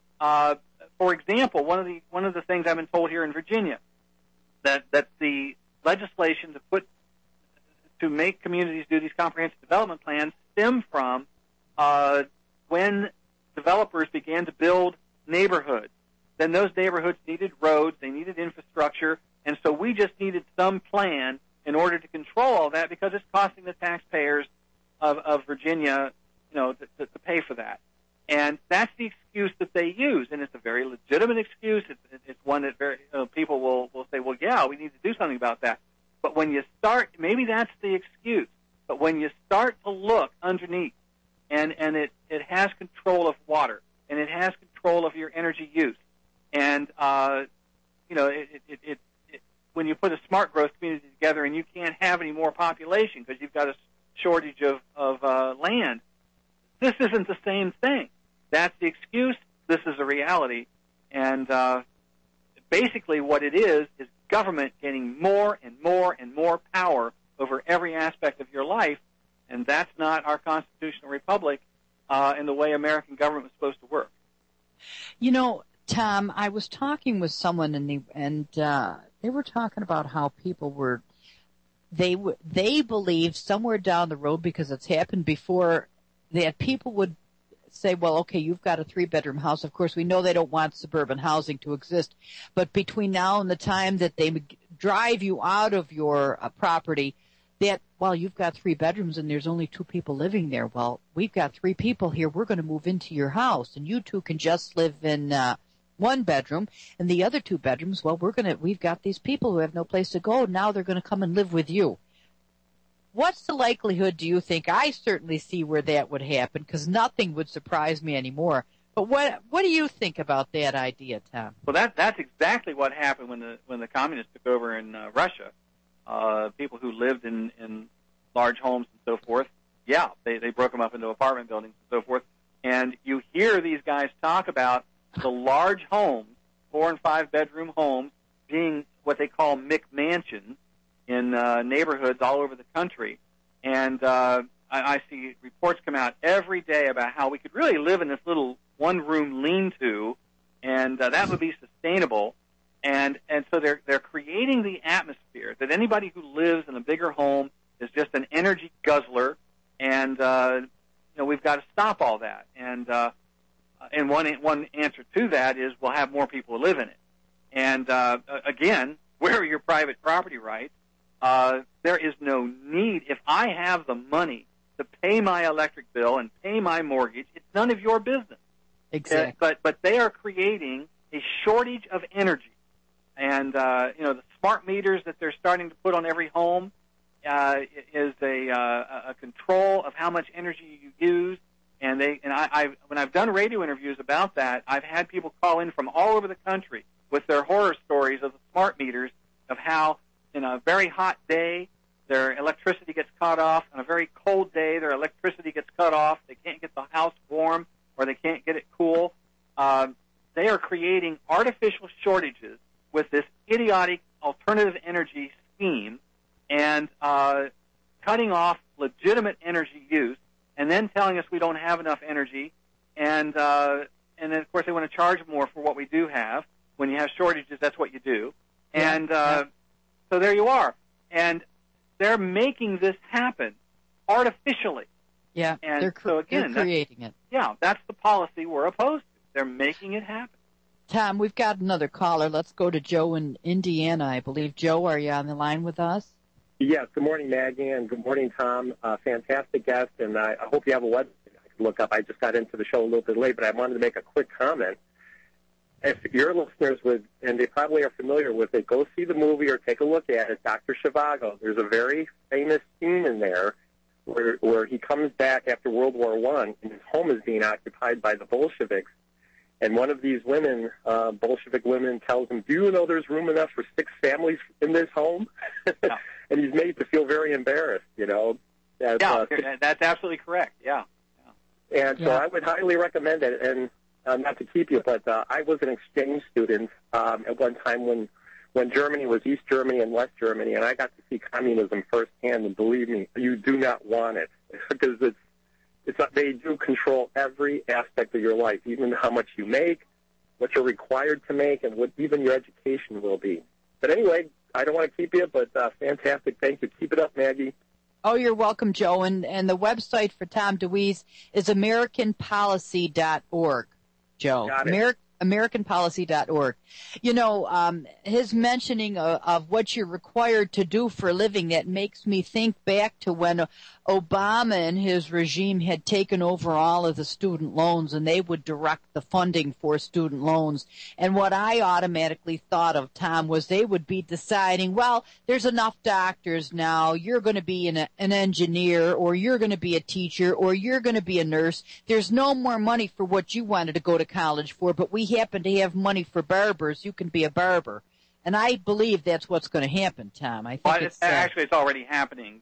For example, one of the things I've been told here in Virginia, that the legislation to make communities do these comprehensive development plans stem from when developers began to build neighborhoods. Then those neighborhoods needed roads, they needed infrastructure, and so we just needed some plan in order to control all that, because it's costing the taxpayers of Virginia, to pay for that. And that's the excuse that they use, and it's a very legitimate excuse. It's one that people will say, well, yeah, we need to do something about that. But when you start, maybe that's the excuse, but when you start to look underneath, and it has control of water, and it has control of your energy use, and when you put a smart growth community together and you can't have any more population because you've got a shortage of land, this isn't the same thing. That's the excuse. This is the reality. And basically what it is government getting more and more and more power over every aspect of your life, and that's not our constitutional republic in the way American government was supposed to work. Tom, I was talking with someone, and they were talking about how people were, they believed somewhere down the road, because it's happened before, that people would say, well, okay, you've got a 3-bedroom house. Of course, we know they don't want suburban housing to exist, but between now and the time that they drive you out of your property, that, well, you've got 3 bedrooms and there's only 2 people living there. Well, we've got 3 people here. We're going to move into your house, and you 2 can just live in 1 bedroom, and the other 2 bedrooms, well, we've got these people who have no place to go. Now they're going to come and live with you. What's the likelihood, do you think? I certainly see where that would happen, because nothing would surprise me anymore. But what do you think about that idea, Tom? Well, that's exactly what happened when the communists took over in Russia. People who lived in large homes and so forth, yeah, they broke them up into apartment buildings and so forth. And you hear these guys talk about the large homes, 4 and 5 bedroom homes, being what they call McMansions in neighborhoods all over the country. And I see reports come out every day about how we could really live in this little one-room lean-to, and that would be sustainable. And so they're creating the atmosphere that anybody who lives in a bigger home is just an energy guzzler, and we've got to stop all that. And one answer to that is we'll have more people who live in it. And again, where are your private property rights? There is no need. If I have the money to pay my electric bill and pay my mortgage, it's none of your business. Exactly. But they are creating a shortage of energy. And, the smart meters that they're starting to put on every home is a control of how much energy you use. And when I've done radio interviews about that, I've had people call in from all over the country with their horror stories of the smart meters, of how in a very hot day their electricity gets cut off. On a very cold day, their electricity gets cut off. They can't get the house warm, or they can't get it cool. They are creating artificial shortages with this idiotic alternative energy scheme, and cutting off legitimate energy use, and then telling us we don't have enough energy, and then of course they want to charge more for what we do have. When you have shortages, that's what you do, and so there you are, and they're making this happen artificially. Yeah, and they're creating it. Yeah, that's the policy we're opposed to. They're making it happen. Tom, we've got another caller. Let's go to Joe in Indiana, I believe. Joe, are you on the line with us? Yes. Good morning, Maggie, and good morning, Tom. Fantastic guest, and I hope you have a website I can look up. I just got into the show a little bit late, but I wanted to make a quick comment. If your listeners would, and they probably are familiar with it, go see the movie or take a look at it, Dr. Zhivago. There's a very famous scene in there where he comes back after World War I, and his home is being occupied by the Bolsheviks. And one of these women, Bolshevik women, tells him, "Do you know there's room enough for 6 families in this home?" Yeah. And he's made to feel very embarrassed, That's absolutely correct, yeah. And so I would highly recommend it. And not to keep you, but I was an exchange student at one time when Germany was East Germany and West Germany, and I got to see communism firsthand. And believe me, you do not want it, because they do control every aspect of your life, even how much you make, what you're required to make, and what even your education will be. But anyway, I don't want to keep you, but fantastic. Thank you. Keep it up, Maggie. Oh, you're welcome, Joe. And the website for Tom DeWeese is AmericanPolicy.org, Joe. Got it. AmericanPolicy.org. His mentioning of what you're required to do for a living, that makes me think back to when Obama and his regime had taken over all of the student loans, and they would direct the funding for student loans. And what I automatically thought of, Tom, was they would be deciding, well, there's enough doctors now, you're going to be an engineer, or you're going to be a teacher, or you're going to be a nurse. There's no more money for what you wanted to go to college for, but we happen to have money for barbers. You can be a barber. And I believe that's what's going to happen, Tom. I think actually, it's already happening.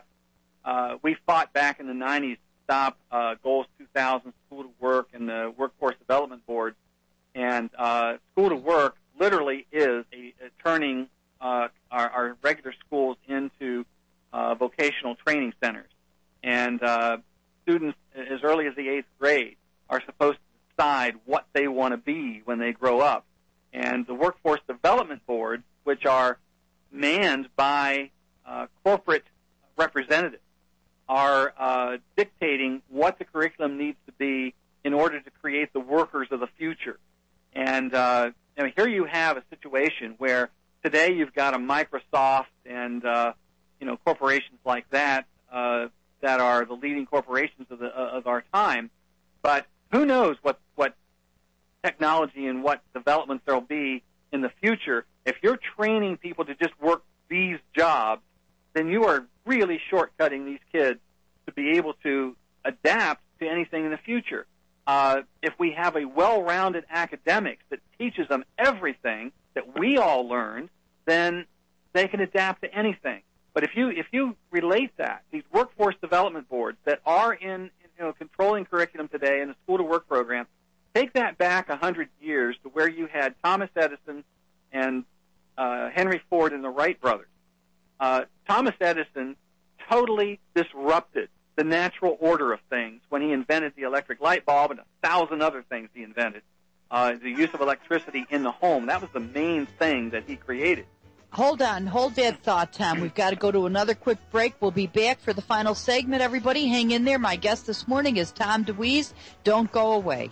We fought back in the 90s to stop Goals 2000, School to Work, and the Workforce Development Board. And School to Work literally is turning our regular schools into vocational training centers. And students as early as the 8th grade are supposed to decide what they want to be when they grow up. And the Workforce Development Boards, which are manned by corporate representatives, are dictating what the curriculum needs to be in order to create the workers of the future. And here you have a situation where today you've got a Microsoft and corporations like that that are the leading corporations of our time. But who knows what technology and what developments there will be in the future. If you're training people to just work these jobs, then you are really shortcutting these kids to be able to adapt to anything in the future. if we have a well-rounded academics that teaches them everything that we all learned, then they can adapt to anything. But if you relate that, these workforce development boards that are in controlling curriculum today in the school-to-work program, take that back 100 years to where you had Thomas Edison and Henry Ford and the Wright brothers. Thomas Edison totally disrupted the natural order of things when he invented the electric light bulb and 1,000 other things he invented. The use of electricity in the home, that was the main thing that he created. Hold on. Hold that thought, Tom. We've got to go to another quick break. We'll be back for the final segment. Everybody, hang in there. My guest this morning is Tom DeWeese. Don't go away.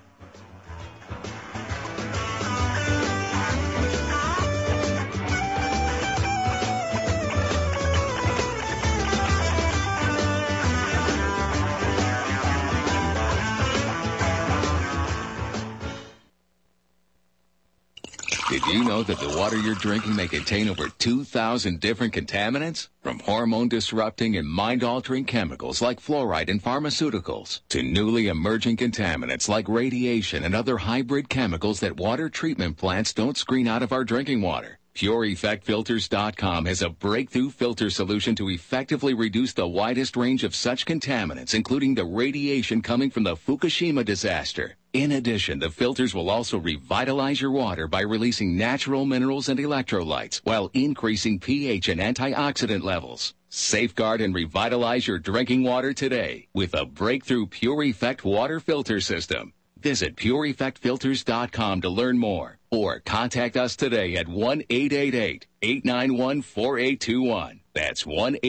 Did you know that the water you're drinking may contain over 2,000 different contaminants? From hormone-disrupting and mind-altering chemicals like fluoride in pharmaceuticals to newly emerging contaminants like radiation and other hybrid chemicals that water treatment plants don't screen out of our drinking water. PureEffectFilters.com has a breakthrough filter solution to effectively reduce the widest range of such contaminants, including the radiation coming from the Fukushima disaster. In addition, the filters will also revitalize your water by releasing natural minerals and electrolytes while increasing pH and antioxidant levels. Safeguard and revitalize your drinking water today with a breakthrough Pure Effect water filter system. Visit PureEffectFilters.com to learn more or contact us today at 1-888-891-4821. That's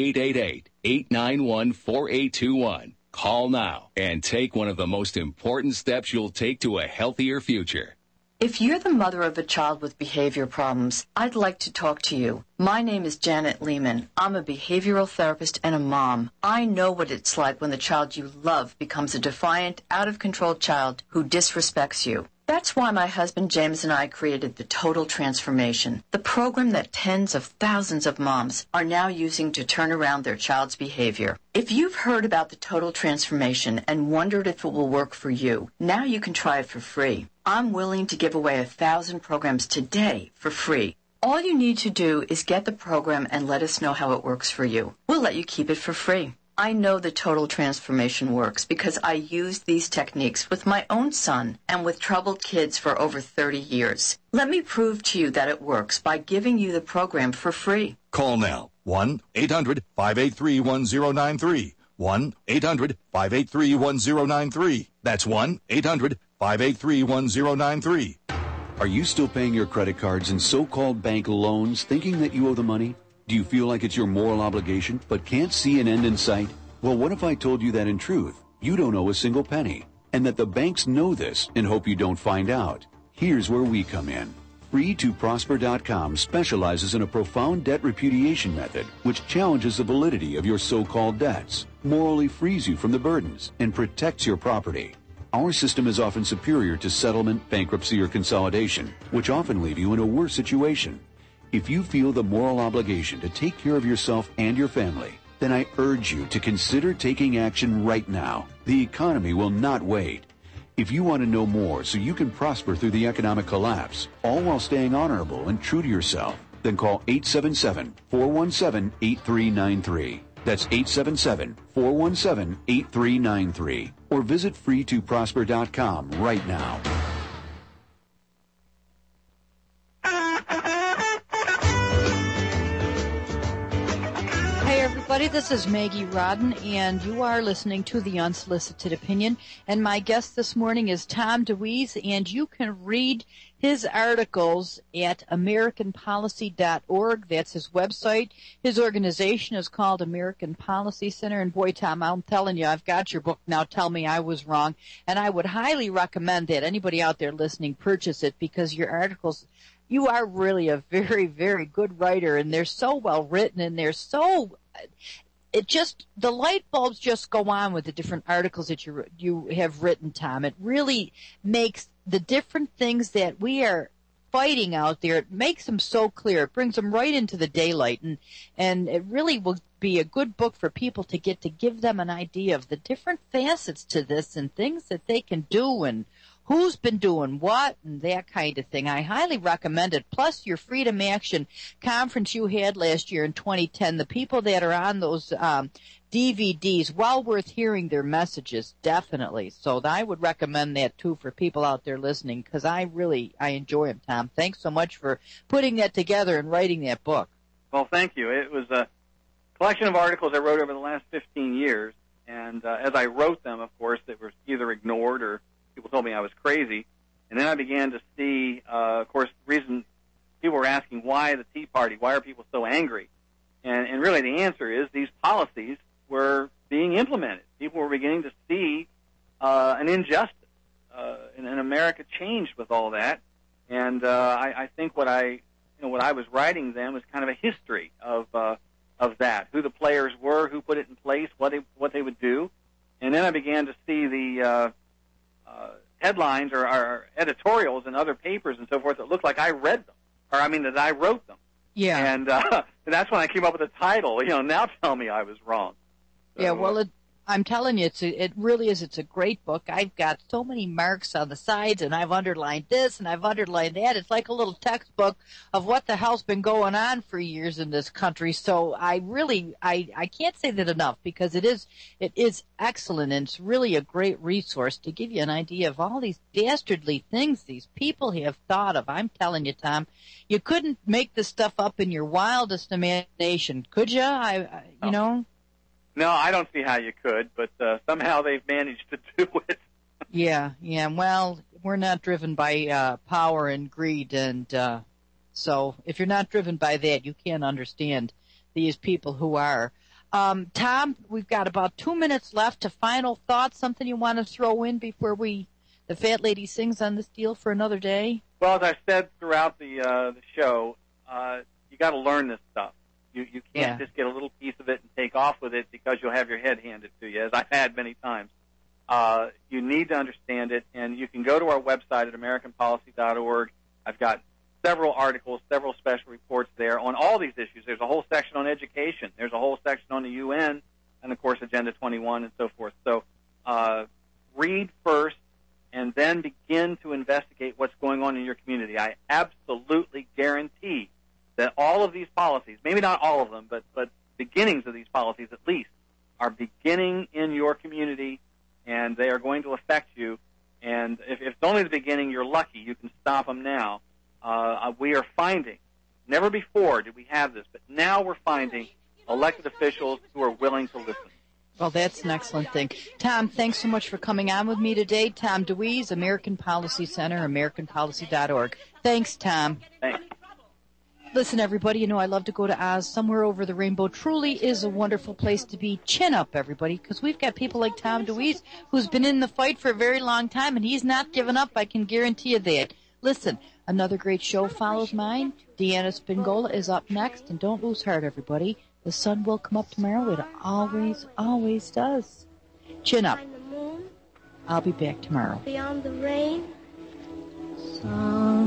1-888-891-4821. Call now and take one of the most important steps you'll take to a healthier future. If you're the mother of a child with behavior problems, I'd like to talk to you. My name is Janet Lehman. I'm a behavioral therapist and a mom. I know what it's like when the child you love becomes a defiant, out-of-control child who disrespects you. That's why my husband James and I created the Total Transformation, the program that tens of thousands of moms are now using to turn around their child's behavior. If you've heard about the Total Transformation and wondered if it will work for you, now you can try it for free. I'm willing to give away 1,000 programs today for free. All you need to do is get the program and let us know how it works for you. We'll let you keep it for free. I know the Total Transformation works because I used these techniques with my own son and with troubled kids for over 30 years. Let me prove to you that it works by giving you the program for free. Call now. 1-800-583-1093. 1-800-583-1093. That's 1-800-583-1093. Are you still paying your credit cards and so-called bank loans thinking that you owe the money? Do you feel like it's your moral obligation but can't see an end in sight? Well, what if I told you that in truth, you don't owe a single penny, and that the banks know this and hope you don't find out? Here's where we come in. Free2Prosper.com specializes in a profound debt repudiation method which challenges the validity of your so-called debts, morally frees you from the burdens, and protects your property. Our system is often superior to settlement, bankruptcy, or consolidation, which often leave you in a worse situation. If you feel the moral obligation to take care of yourself and your family, then I urge you to consider taking action right now. The economy will not wait. If you want to know more so you can prosper through the economic collapse, all while staying honorable and true to yourself, then call 877-417-8393. That's 877-417-8393. Or visit Free2Prosper.com right now. Everybody, this is Maggie Rodden, and you are listening to The Unsolicited Opinion. And my guest this morning is Tom DeWeese, and you can read his articles at AmericanPolicy.org. That's his website. His organization is called American Policy Center. And boy, Tom, I'm telling you, I've got your book now. Tell me I was wrong. And I would highly recommend that anybody out there listening purchase it, because your articles, you are really a very, very good writer, and they're so well written, and they're so, the light bulbs just go on with the different articles that you have written, Tom. It really makes the different things that we are fighting out there. It makes them so clear. It brings them right into the daylight, and it really will be a good book for people to give them an idea of the different facets to this and things that they can do and who's been doing what and that kind of thing. I highly recommend it. Plus your Freedom Action conference you had last year in 2010, the people that are on those DVDs, well worth hearing their messages, definitely. So I would recommend that too for people out there listening, because I enjoy them, Tom. Thanks so much for putting that together and writing that book. Well, thank you. It was a collection of articles I wrote over the last 15 years, and as I wrote them, of course, they were either ignored or people told me I was crazy. And then I began to see, of course, the reason people were asking why the Tea Party, why are people so angry? And really the answer is these policies were being implemented. People were beginning to see an injustice, and America changed with all that. And I think what I was writing then was kind of a history of that, who the players were, who put it in place, what they would do. And then I began to see the headlines or editorials in other papers and so forth that looked like I read them, that I wrote them. Yeah. And that's when I came up with the title. Now tell me I was wrong. So, yeah. Well, I'm telling you, it really is. It's a great book. I've got so many marks on the sides, and I've underlined this and I've underlined that. It's like a little textbook of what the hell's been going on for years in this country. So I can't say that enough, because it is excellent, and it's really a great resource to give you an idea of all these dastardly things these people have thought of. I'm telling you, Tom, you couldn't make this stuff up in your wildest imagination, could you? No, I don't see how you could, but somehow they've managed to do it. Yeah. Well, we're not driven by power and greed, and so if you're not driven by that, you can't understand these people who are. Tom, we've got about 2 minutes left to final thoughts. Something you want to throw in before the fat lady sings on this deal for another day? Well, as I said throughout the show, you got to learn this stuff. You can't just get a little piece of it and take off with it because you'll have your head handed to you, as I've had many times. You need to understand it, and you can go to our website at AmericanPolicy.org. I've got several articles, several special reports there on all these issues. There's a whole section on education. There's a whole section on the UN, and, of course, Agenda 21 and so forth. So read first and then begin to investigate what's going on in your community. I absolutely guarantee that all of these policies, maybe not all of them, but beginnings of these policies at least, are beginning in your community, and they are going to affect you. And if it's only the beginning, you're lucky. You can stop them now. We are finding, never before did we have this, but now we're finding elected officials who are willing to listen. Well, that's an excellent thing. Tom, thanks so much for coming on with me today. Tom DeWeese, American Policy Center, AmericanPolicy.org. Thanks, Tom. Thanks. Listen, everybody, I love to go to Oz. Somewhere over the rainbow truly is a wonderful place to be. Chin up, everybody, because we've got people like Tom DeWeese, who's been in the fight for a very long time, and he's not given up. I can guarantee you that. Listen, another great show follows mine. Deanna Spingola is up next, and don't lose heart, everybody. The sun will come up tomorrow. It always, always does. Chin up. I'll be back tomorrow. Beyond the rain. Sun.